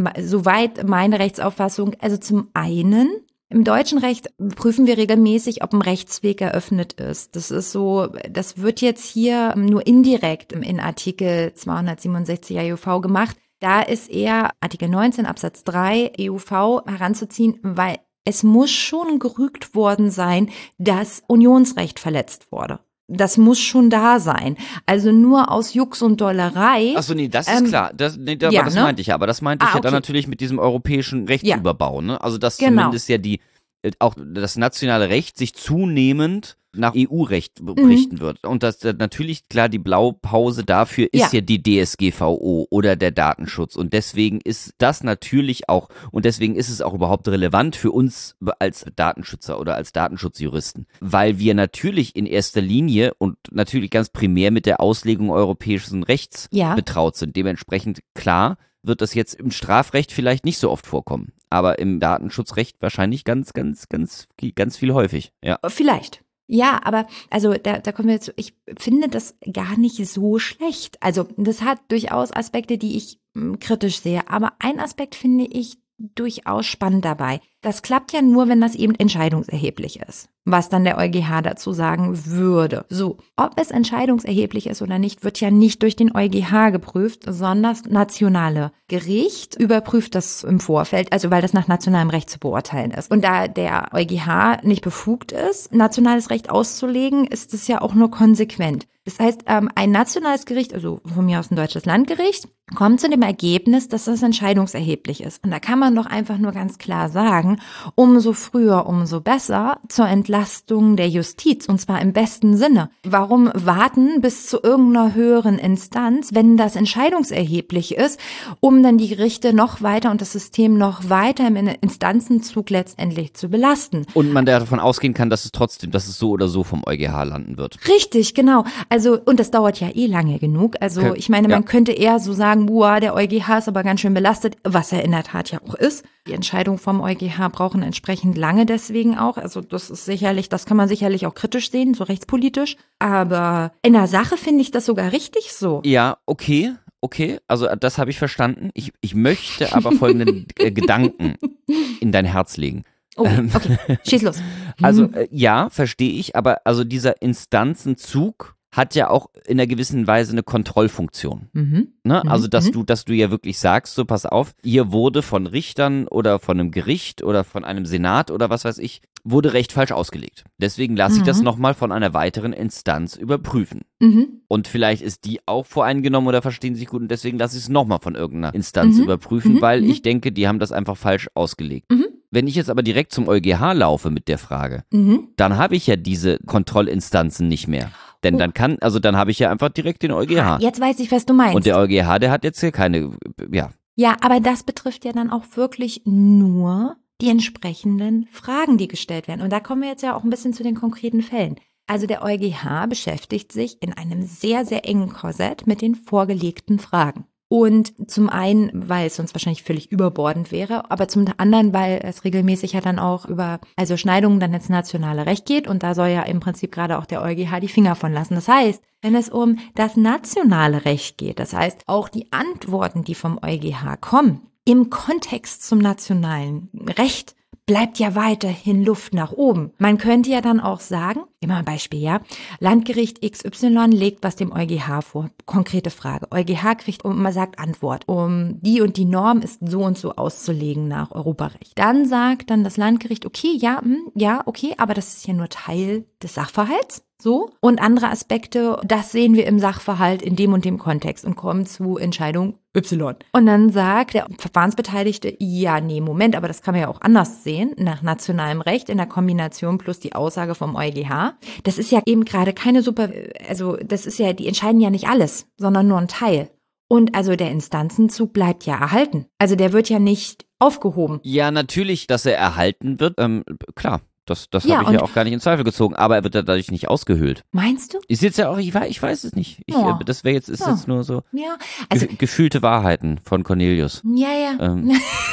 soweit meine Rechtsauffassung, also zum einen im deutschen Recht prüfen wir regelmäßig, ob ein Rechtsweg eröffnet ist. Das ist so, das wird jetzt hier nur indirekt in Artikel zweihundertsiebenundsechzig E U V gemacht. Da ist eher Artikel neunzehn Absatz drei E U V heranzuziehen, weil es muss schon gerügt worden sein, dass Unionsrecht verletzt wurde. Das muss schon da sein. Also nur aus Jux und Dollerei. Achso, nee, das ist ähm, klar. Das, nee, das, ja, das ne? meinte ich ja. Aber das meinte ich ah, ja okay. dann natürlich mit diesem europäischen Rechtsüberbau. Ne? Also dass genau. zumindest ja die auch das nationale Recht sich zunehmend nach E U-Recht richten mhm. wird. Und das natürlich, klar, die Blaupause dafür ist ja. ja die D S G V O oder der Datenschutz. Und deswegen ist das natürlich auch, und deswegen ist es auch überhaupt relevant für uns als Datenschützer oder als Datenschutzjuristen. Weil wir natürlich in erster Linie und natürlich ganz primär mit der Auslegung europäischen Rechts ja. betraut sind. Dementsprechend, klar, wird das jetzt im Strafrecht vielleicht nicht so oft vorkommen. Aber im Datenschutzrecht wahrscheinlich ganz, ganz, ganz, ganz viel häufig. Ja. Vielleicht. Ja, aber also da, da kommen wir jetzt, ich finde das gar nicht so schlecht. Also das hat durchaus Aspekte, die ich m, kritisch sehe. Aber ein Aspekt finde ich durchaus spannend dabei. Das klappt ja nur, wenn das eben entscheidungserheblich ist, was dann der EuGH dazu sagen würde. So, ob es entscheidungserheblich ist oder nicht, wird ja nicht durch den EuGH geprüft, sondern das nationale Gericht überprüft das im Vorfeld, also weil das nach nationalem Recht zu beurteilen ist. Und da der EuGH nicht befugt ist, nationales Recht auszulegen, ist es ja auch nur konsequent. Das heißt, ein nationales Gericht, also von mir aus ein deutsches Landgericht, kommt zu dem Ergebnis, dass das entscheidungserheblich ist. Und da kann man doch einfach nur ganz klar sagen, umso früher, umso besser zur Entlastung der Justiz, und zwar im besten Sinne. Warum warten bis zu irgendeiner höheren Instanz, wenn das entscheidungserheblich ist, um dann die Gerichte noch weiter und das System noch weiter im Instanzenzug letztendlich zu belasten? Und man davon ausgehen kann, dass es trotzdem, dass es so oder so vom EuGH landen wird. Richtig, genau. Also, und das dauert ja eh lange genug. Also, okay. ich meine, man ja. könnte eher so sagen, boah, der EuGH ist aber ganz schön belastet, was er in der Tat ja auch ist. Die Entscheidungen vom EuGH brauchen entsprechend lange deswegen auch. Also, das ist sicherlich, das kann man sicherlich auch kritisch sehen, so rechtspolitisch. Aber in der Sache finde ich das sogar richtig so. Ja, okay. Okay, also das habe ich verstanden. Ich, ich möchte aber folgenden äh, Gedanken in dein Herz legen. Oh, okay, schieß los. Also äh, ja, verstehe ich, aber also dieser Instanzenzug hat ja auch in einer gewissen Weise eine Kontrollfunktion. Mhm. Ne? Also dass mhm. du, dass du ja wirklich sagst, so pass auf, hier wurde von Richtern oder von einem Gericht oder von einem Senat oder was weiß ich, wurde Recht falsch ausgelegt. Deswegen lasse mhm. ich das nochmal von einer weiteren Instanz überprüfen. Mhm. Und vielleicht ist die auch voreingenommen oder verstehen sich gut und deswegen lasse ich es nochmal von irgendeiner Instanz mhm. überprüfen, mhm. weil mhm. ich denke, die haben das einfach falsch ausgelegt. Mhm. Wenn ich jetzt aber direkt zum EuGH laufe mit der Frage, mhm. dann habe ich ja diese Kontrollinstanzen nicht mehr. Denn oh. dann kann, also dann habe ich ja einfach direkt den EuGH. Jetzt weiß ich, was du meinst. Und der EuGH, der hat jetzt hier keine, ja. Ja, aber das betrifft ja dann auch wirklich nur die entsprechenden Fragen, die gestellt werden. Und da kommen wir jetzt ja auch ein bisschen zu den konkreten Fällen. Also der EuGH beschäftigt sich in einem sehr, sehr engen Korsett mit den vorgelegten Fragen. Und zum einen, weil es sonst wahrscheinlich völlig überbordend wäre, aber zum anderen, weil es regelmäßig ja dann auch über also Schneidungen dann ins nationale Recht geht und da soll ja im Prinzip gerade auch der EuGH die Finger von lassen. Das heißt, wenn es um das nationale Recht geht, das heißt auch die Antworten, die vom EuGH kommen, im Kontext zum nationalen Recht, bleibt ja weiterhin Luft nach oben. Man könnte ja dann auch sagen, immer ein Beispiel, ja, Landgericht X Y legt was dem EuGH vor, konkrete Frage. EuGH kriegt, und man sagt Antwort, um die und die Norm ist so und so auszulegen nach Europarecht. Dann sagt dann das Landgericht, okay, ja, hm, ja, okay, aber das ist ja nur Teil des Sachverhalts. So. Und andere Aspekte, das sehen wir im Sachverhalt in dem und dem Kontext und kommen zu Entscheidung Y. Und dann sagt der Verfahrensbeteiligte, ja, nee, Moment, aber das kann man ja auch anders sehen, nach nationalem Recht in der Kombination plus die Aussage vom EuGH. Das ist ja eben gerade keine super, also das ist ja, die entscheiden ja nicht alles, sondern nur ein Teil. Und also der Instanzenzug bleibt ja erhalten. Also der wird ja nicht aufgehoben. Ja, natürlich, dass er erhalten wird, ähm, klar. Das, das ja, habe ich ja auch gar nicht in Zweifel gezogen, aber er wird ja dadurch nicht ausgehöhlt. Meinst du? Ist jetzt ja auch, ich weiß, ich weiß es nicht. Ich, ja. Das wäre jetzt, ist ja. jetzt nur so ja. also, ge- gefühlte Wahrheiten von Cornelius. Ja, ja. Ähm.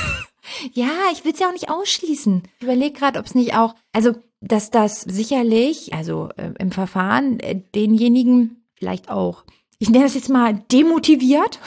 Ja, ich will es ja auch nicht ausschließen. Ich überlege gerade, ob es nicht auch, also dass das sicherlich, also äh, im Verfahren, äh, denjenigen vielleicht auch, ich nenne das jetzt mal demotiviert,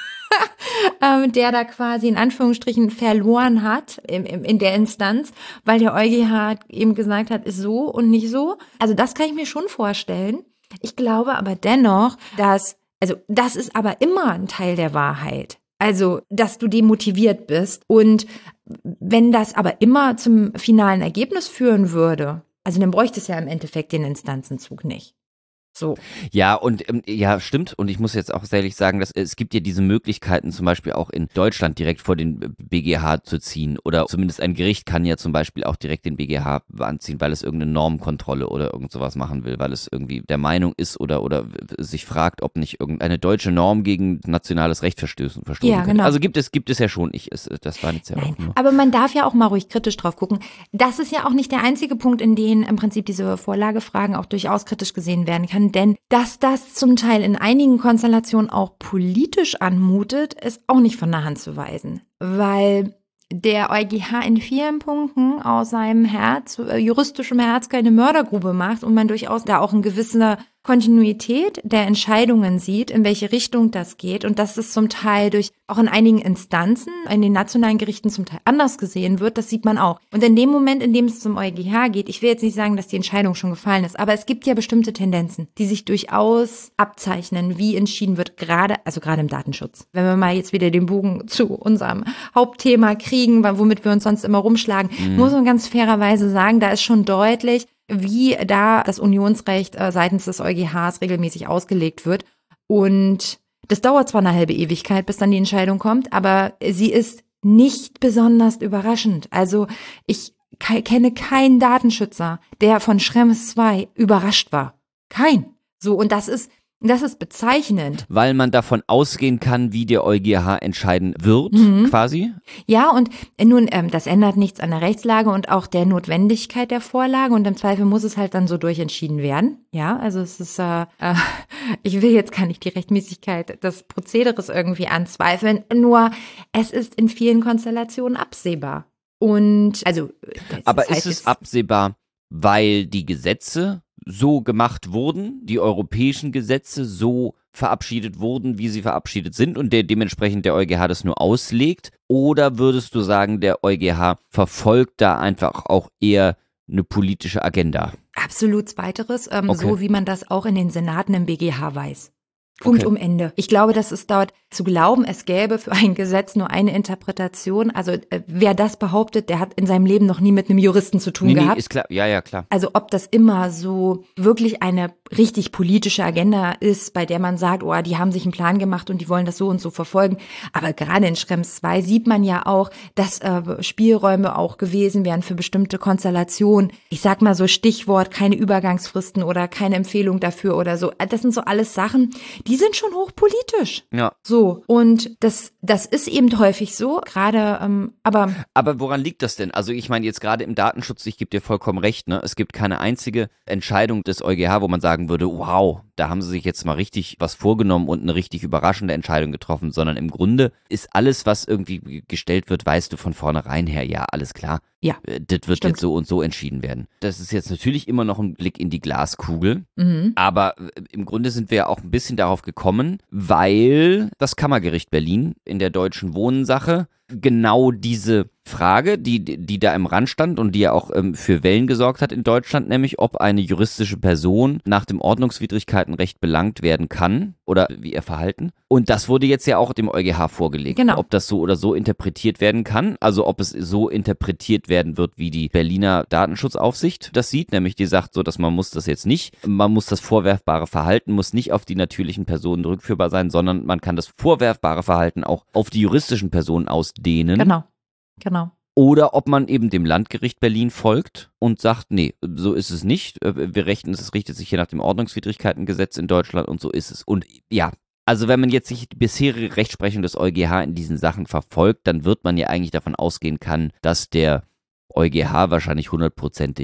ähm, der da quasi in Anführungsstrichen verloren hat im, im, in der Instanz, weil der EuGH eben gesagt hat, ist so und nicht so. Also das kann ich mir schon vorstellen. Ich glaube aber dennoch, dass, also das ist aber immer ein Teil der Wahrheit. Also, dass du demotiviert bist. Und wenn das aber immer zum finalen Ergebnis führen würde, also dann bräuchte es ja im Endeffekt den Instanzenzug nicht. So. Ja, und ähm, ja, stimmt. Und ich muss jetzt auch ehrlich sagen, dass es gibt ja diese Möglichkeiten, zum Beispiel auch in Deutschland direkt vor den B G H zu ziehen. Oder zumindest ein Gericht kann ja zum Beispiel auch direkt den B G H anziehen, weil es irgendeine Normkontrolle oder irgend sowas machen will, weil es irgendwie der Meinung ist oder oder sich fragt, ob nicht irgendeine deutsche Norm gegen nationales Recht verstößen, verstoßen Ja, könnte. genau. Also gibt es gibt es ja schon. Ich, es, das war jetzt ja Nein, auch nur. aber man darf ja auch mal ruhig kritisch drauf gucken. Das ist ja auch nicht der einzige Punkt, in dem im Prinzip diese Vorlagefragen auch durchaus kritisch gesehen werden kann. Denn dass das zum Teil in einigen Konstellationen auch politisch anmutet, ist auch nicht von der Hand zu weisen. Weil der EuGH in vielen Punkten aus seinem Herz, äh, juristischem Herz keine Mördergrube macht und man durchaus da auch eine gewisse Kontinuität der Entscheidungen sieht, in welche Richtung das geht und dass es zum Teil durch auch in einigen Instanzen, in den nationalen Gerichten zum Teil anders gesehen wird, das sieht man auch. Und in dem Moment, in dem es zum EuGH geht, ich will jetzt nicht sagen, dass die Entscheidung schon gefallen ist, aber es gibt ja bestimmte Tendenzen, die sich durchaus abzeichnen, wie entschieden wird, gerade, also gerade im Datenschutz. Wenn wir mal jetzt wieder den Bogen zu unserem Hauptthema kriegen, womit wir uns sonst immer rumschlagen, mhm. muss man ganz fairerweise sagen, da ist schon deutlich, wie da das Unionsrecht äh, seitens des EuGHs regelmäßig ausgelegt wird. Und das dauert zwar eine halbe Ewigkeit, bis dann die Entscheidung kommt, aber sie ist nicht besonders überraschend. Also ich ke- kenne keinen Datenschützer, der von Schrems zwei überrascht war. Kein. So, und das ist Das ist bezeichnend. Weil man davon ausgehen kann, wie der EuGH entscheiden wird, Mhm. quasi. Ja, und nun, ähm, das ändert nichts an der Rechtslage und auch der Notwendigkeit der Vorlage und im Zweifel muss es halt dann so durchentschieden werden. Ja, also es ist, äh, äh, ich will jetzt gar nicht die Rechtmäßigkeit des Prozederes irgendwie anzweifeln, nur es ist in vielen Konstellationen absehbar. Und, also. Das, Aber das heißt ist es jetzt, absehbar, weil die Gesetze so gemacht wurden, die europäischen Gesetze so verabschiedet wurden, wie sie verabschiedet sind und der dementsprechend der EuGH das nur auslegt? Oder würdest du sagen, der EuGH verfolgt da einfach auch eher eine politische Agenda? Absolut Zweiteres, ähm, Okay. so wie man das auch in den Senaten im B G H weiß. Punkt Okay. um Ende. Ich glaube, das ist dort zu glauben, es gäbe für ein Gesetz nur eine Interpretation. Also äh, wer das behauptet, der hat in seinem Leben noch nie mit einem Juristen zu tun Nee, nee, gehabt. ist klar. Ja, ja, klar. Also ob das immer so wirklich eine richtig politische Agenda ist, bei der man sagt, oh, die haben sich einen Plan gemacht und die wollen das so und so verfolgen. Aber gerade in Schrems zwei sieht man ja auch, dass äh, Spielräume auch gewesen wären für bestimmte Konstellationen. Ich sag mal so Stichwort, keine Übergangsfristen oder keine Empfehlung dafür oder so. Das sind so alles Sachen, die sind schon hochpolitisch. Ja. So, und das, das ist eben häufig so, gerade, ähm, aber Aber woran liegt das denn? Also ich meine jetzt gerade im Datenschutz, ich gebe dir vollkommen recht, ne? Es gibt keine einzige Entscheidung des EuGH, wo man sagen würde, wow, da haben sie sich jetzt mal richtig was vorgenommen und eine richtig überraschende Entscheidung getroffen, sondern im Grunde ist alles, was irgendwie gestellt wird, weißt du von vornherein her, ja, alles klar. Ja, Äh, Das wird stimmt. jetzt so und so entschieden werden. Das ist jetzt natürlich immer noch ein Blick in die Glaskugel, mhm. aber äh, im Grunde sind wir ja auch ein bisschen darauf gekommen, weil das Kammergericht Berlin in der Deutschen Wohnensache genau diese Frage, die, die da im Rand stand und die ja auch ähm, für Wellen gesorgt hat in Deutschland, nämlich ob eine juristische Person nach dem Ordnungswidrigkeitenrecht belangt werden kann oder wie ihr Verhalten. Und das wurde jetzt ja auch dem EuGH vorgelegt, Genau. ob das so oder so interpretiert werden kann, also ob es so interpretiert werden wird, wie die Berliner Datenschutzaufsicht das sieht, nämlich die sagt so, dass man muss das jetzt nicht, man muss das vorwerfbare Verhalten, muss nicht auf die natürlichen Personen rückführbar sein, sondern man kann das vorwerfbare Verhalten auch auf die juristischen Personen ausdehnen. Genau, genau. Oder ob man eben dem Landgericht Berlin folgt und sagt, nee, so ist es nicht. Äh, Wir rechnen, es richtet sich hier nach dem Ordnungswidrigkeitengesetz in Deutschland und so ist es. Und ja, also wenn man jetzt sich die bisherige Rechtsprechung des EuGH in diesen Sachen verfolgt, dann wird man ja eigentlich davon ausgehen können, dass der EuGH wahrscheinlich hundertprozentig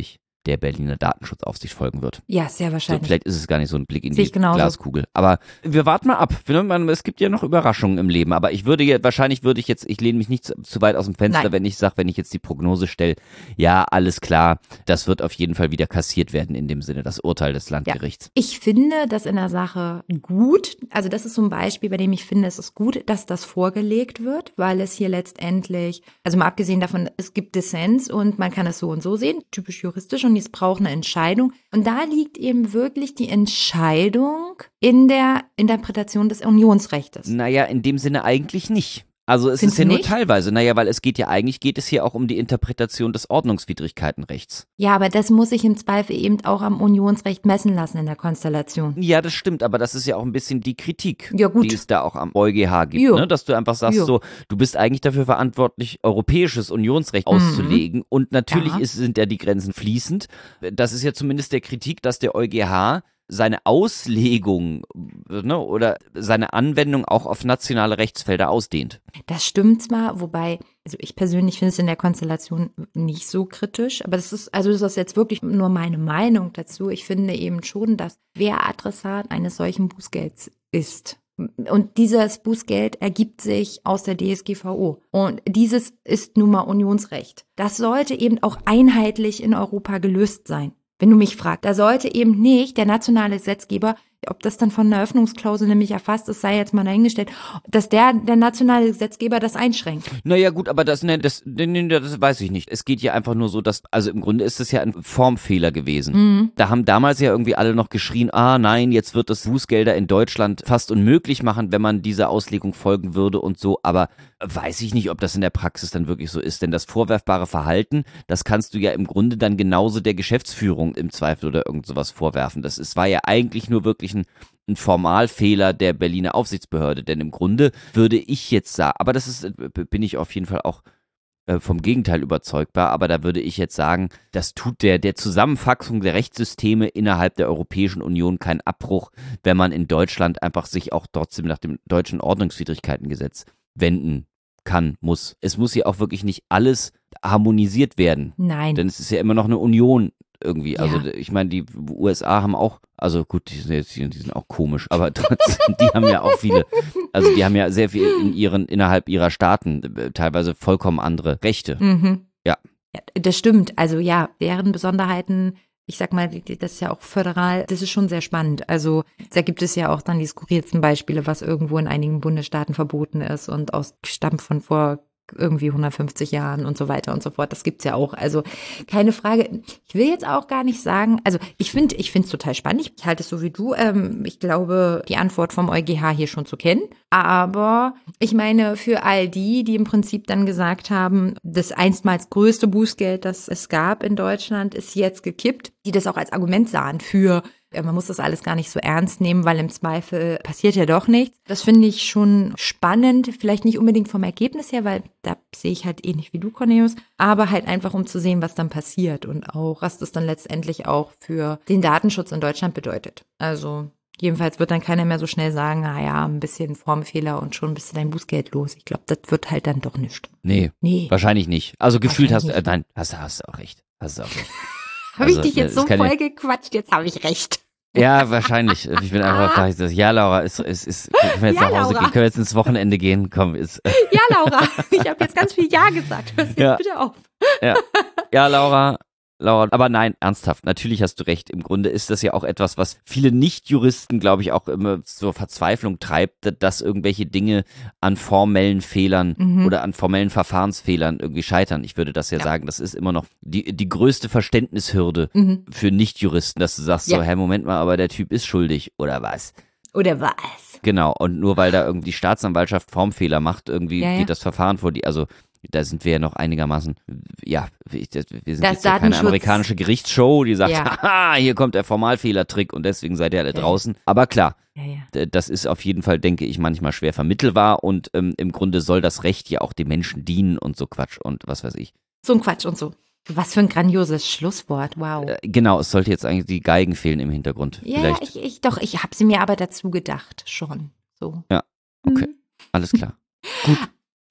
der Berliner Datenschutzaufsicht folgen wird. Ja, sehr So, wahrscheinlich. vielleicht ist es gar nicht so ein Blick in Sehe die ich genauso. Glaskugel. Aber wir warten mal ab. Es gibt ja noch Überraschungen im Leben. Aber ich würde jetzt, wahrscheinlich würde ich jetzt, ich lehne mich nicht zu, zu weit aus dem Fenster, Nein. wenn ich sage, wenn ich jetzt die Prognose stelle, ja, alles klar, das wird auf jeden Fall wieder kassiert werden in dem Sinne, das Urteil des Landgerichts. Ich finde das in der Sache gut. Also das ist so ein Beispiel, bei dem ich finde, es ist gut, dass das vorgelegt wird, weil es hier letztendlich, also mal abgesehen davon, es gibt Dissens und man kann es so und so sehen, typisch juristisch, und es braucht eine Entscheidung. Und da liegt eben wirklich die Entscheidung in der Interpretation des Unionsrechtes. Naja, in dem Sinne eigentlich nicht. Also es Findest ist ja du nur nicht? teilweise, naja, weil es geht ja eigentlich, geht es hier auch um die Interpretation des Ordnungswidrigkeitenrechts. Ja, aber das muss sich im Zweifel eben auch am Unionsrecht messen lassen in der Konstellation. Ja, das stimmt, aber das ist ja auch ein bisschen die Kritik, Ja, gut. die es da auch am EuGH gibt, Jo. ne? Dass du einfach sagst, Jo. so, du bist eigentlich dafür verantwortlich, europäisches Unionsrecht auszulegen und natürlich Ja. ist, sind ja die Grenzen fließend. Das ist ja zumindest der Kritik, dass der EuGH seine Auslegung, ne, oder seine Anwendung auch auf nationale Rechtsfelder ausdehnt. Das stimmt zwar, wobei, also ich persönlich finde es in der Konstellation nicht so kritisch, aber das ist, also das ist jetzt wirklich nur meine Meinung dazu. Ich finde eben schon, dass wer Adressat eines solchen Bußgelds ist. Und dieses Bußgeld ergibt sich aus der D S G V O. Und dieses ist nun mal Unionsrecht. Das sollte eben auch einheitlich in Europa gelöst sein. Wenn du mich fragst, da sollte eben nicht der nationale Gesetzgeber, ob das dann von einer Öffnungsklausel nämlich erfasst ist, sei jetzt mal dahingestellt, dass der, der nationale Gesetzgeber das einschränkt. Naja gut, aber das, ne, das, ne, ne, das weiß ich nicht. Es geht hier einfach nur so, dass, also im Grunde ist es ja ein Formfehler gewesen. Mhm. Da haben damals ja irgendwie alle noch geschrien, ah nein, jetzt wird es Bußgelder in Deutschland fast unmöglich machen, wenn man dieser Auslegung folgen würde und so, aber weiß ich nicht, ob das in der Praxis dann wirklich so ist, denn das vorwerfbare Verhalten, das kannst du ja im Grunde dann genauso der Geschäftsführung im Zweifel oder irgend sowas vorwerfen. Das ist, war ja eigentlich nur wirklich ein, ein Formalfehler der Berliner Aufsichtsbehörde, denn im Grunde würde ich jetzt sagen, aber das ist, bin ich auf jeden Fall auch äh, vom Gegenteil überzeugbar, aber da würde ich jetzt sagen, das tut der, der Zusammenfassung der Rechtssysteme innerhalb der Europäischen Union keinen Abbruch, wenn man in Deutschland einfach sich auch trotzdem nach dem deutschen Ordnungswidrigkeitengesetz wenden kann, muss. Es muss ja auch wirklich nicht alles harmonisiert werden, Nein. denn es ist ja immer noch eine Union irgendwie. Ja. Also ich meine, die U S A haben auch, also gut, die sind, jetzt, die sind auch komisch, aber trotzdem, die haben ja auch viele, also die haben ja sehr viel in ihren, innerhalb ihrer Staaten äh, teilweise vollkommen andere Rechte. Mhm. Ja. Ja, das stimmt. Also ja, deren Besonderheiten, ich sag mal, das ist ja auch föderal, das ist schon sehr spannend. Also da gibt es ja auch dann die skurrilsten Beispiele, was irgendwo in einigen Bundesstaaten verboten ist und aus stammt von vor irgendwie hundertfünfzig Jahren und so weiter und so fort. Das gibt's ja auch. Also keine Frage. Ich will jetzt auch gar nicht sagen, also ich finde, ich finde es total spannend. Ich halte es so wie du. Ähm, ich glaube, die Antwort vom EuGH hier schon zu kennen. Aber ich meine, für all die, die im Prinzip dann gesagt haben, das einstmals größte Bußgeld, das es gab in Deutschland, ist jetzt gekippt, die das auch als Argument sahen für, man muss das alles gar nicht so ernst nehmen, weil im Zweifel passiert ja doch nichts. Das finde ich schon spannend, vielleicht nicht unbedingt vom Ergebnis her, weil da sehe ich halt ähnlich wie du, Cornelius, aber halt einfach, um zu sehen, was dann passiert und auch, was das dann letztendlich auch für den Datenschutz in Deutschland bedeutet. Also jedenfalls wird dann keiner mehr so schnell sagen, naja, ein bisschen Formfehler und schon bist du dein Bußgeld los. Ich glaube, das wird halt dann doch nicht. Nee, Nee. wahrscheinlich nicht. Also gefühlt hast du, Wahrscheinlich äh, nein, hast, hast du auch recht. Hast du auch recht. Habe Also, ich dich jetzt das so kann ja- voll gequatscht, jetzt habe ich recht. Ja, wahrscheinlich. Ich bin einfach, da ich das, ja, Laura, ist, ist, ist, können wir jetzt Ja, nach Hause Laura. gehen, können wir jetzt ins Wochenende gehen, komm, ist, Ja, Laura, ich habe jetzt ganz viel Ja gesagt. Hör jetzt Ja. bitte auf. ja. Ja, Laura, Laura, aber nein, ernsthaft, natürlich hast du recht. Im Grunde ist das ja auch etwas, was viele Nicht-Juristen, glaube ich, auch immer zur Verzweiflung treibt, dass irgendwelche Dinge an formellen Fehlern Mhm. oder an formellen Verfahrensfehlern irgendwie scheitern. Ich würde das ja, Ja. sagen, das ist immer noch die, die größte Verständnishürde Mhm. für Nicht-Juristen, dass du sagst Ja. so, hey, Moment mal, aber der Typ ist schuldig oder was? Oder was? Genau, und nur weil da irgendwie die Staatsanwaltschaft Formfehler macht, irgendwie Ja, ja. geht das Verfahren vor die, also da sind wir ja noch einigermaßen, ja, wir wir sind Das jetzt ja keine Datenschutz- amerikanische Gerichtsshow, die sagt, Ja. haha, hier kommt der Formalfehlertrick und deswegen seid ihr alle Ja. draußen. Aber klar, Ja, ja. d- das ist auf jeden Fall, denke ich, manchmal schwer vermittelbar und ähm, im Grunde soll das Recht ja auch dem Menschen dienen und so Quatsch und was weiß ich. So ein Quatsch und so. Was für ein grandioses Schlusswort, wow. Äh, genau, es sollte jetzt eigentlich, die Geigen fehlen im Hintergrund. ja, Vielleicht, ich, ich doch, ich habe sie mir aber dazu gedacht, schon. So. Ja, okay. Mhm. alles klar. Gut.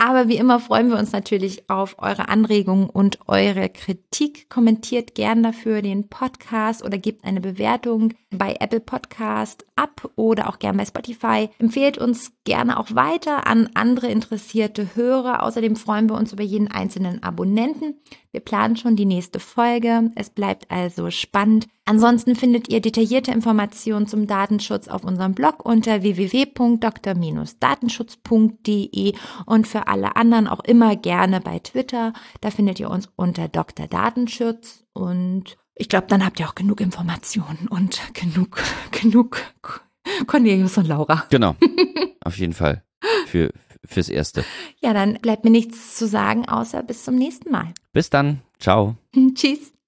Aber wie immer freuen wir uns natürlich auf eure Anregungen und eure Kritik. Kommentiert gern dafür den Podcast oder gebt eine Bewertung bei Apple Podcast ab oder auch gern bei Spotify. Empfehlt uns gerne auch weiter an andere interessierte Hörer. Außerdem freuen wir uns über jeden einzelnen Abonnenten. Wir planen schon die nächste Folge. Es bleibt also spannend. Ansonsten findet ihr detaillierte Informationen zum Datenschutz auf unserem Blog unter w w w punkt d r datenschutz punkt d e und für alle anderen auch immer gerne bei Twitter. Da findet ihr uns unter Doktor Datenschutz und ich glaube, dann habt ihr auch genug Informationen und genug, genug Cornelius und Laura. Genau, auf jeden Fall für, fürs Erste. Ja, dann bleibt mir nichts zu sagen, außer bis zum nächsten Mal. Bis dann, ciao. Tschüss.